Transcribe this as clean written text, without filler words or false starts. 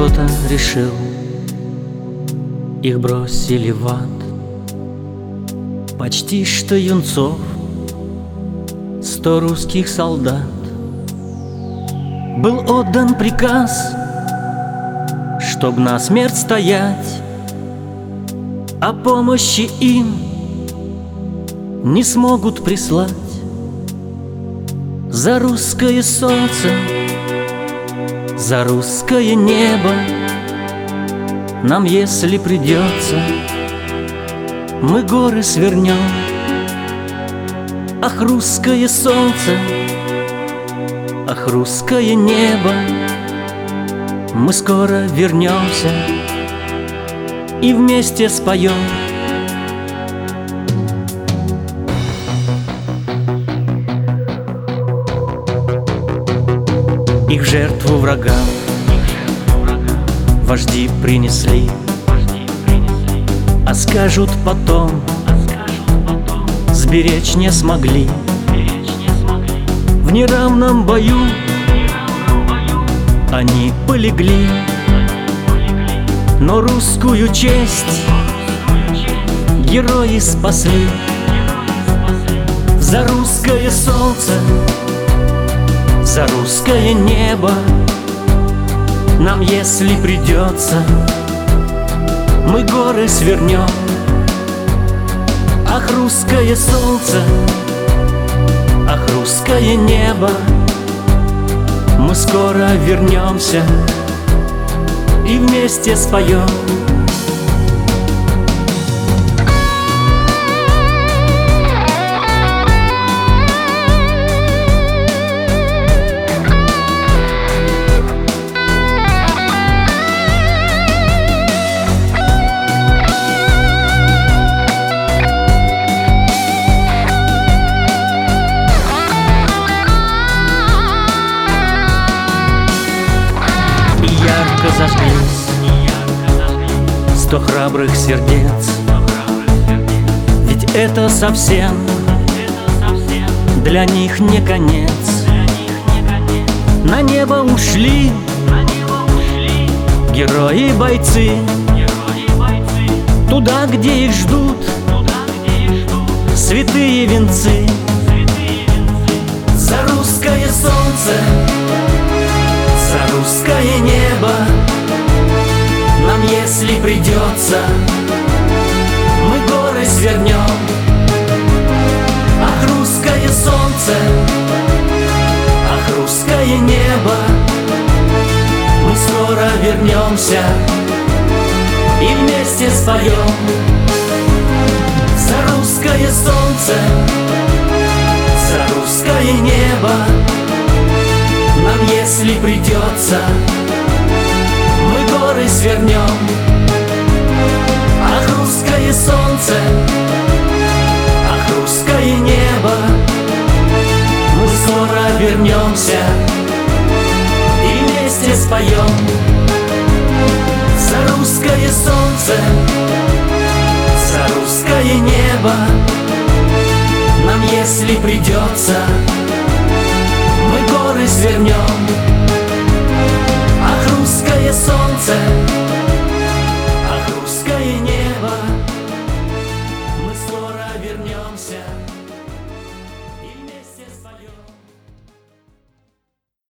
кто-то решил, их бросили в ад. Почти что юнцов 100 русских солдат. Был отдан приказ, чтоб на смерть стоять, а помощи им не смогут прислать. За русское солнце, за русское небо нам, если придется, мы горы свернем. Ах, русское солнце, ах, русское небо, мы скоро вернемся и вместе споем. Их жертву врагам вожди принесли, а скажут потом, сберечь не смогли. В неравном бою они полегли, но русскую честь герои спасли. За русское солнце, за русское небо нам, если придется, мы горы свернем. Ах, русское солнце, ах, русское небо, мы скоро вернемся и вместе споем. Зажглись 100 храбрых сердец, ведь это совсем для них не конец. На небо ушли герои-бойцы, туда, где их ждут святые венцы. За русское солнце, за русское небо нам, если придется, мы горы свернем. Ах, русское солнце, ах, русское небо, мы скоро вернемся и вместе споем. За русское солнце, за русское небо нам, если придется, мы горы свернем. Ах, русское солнце, ах, русское небо, мы скоро вернемся и вместе споем. За русское солнце, за русское небо нам, если придется,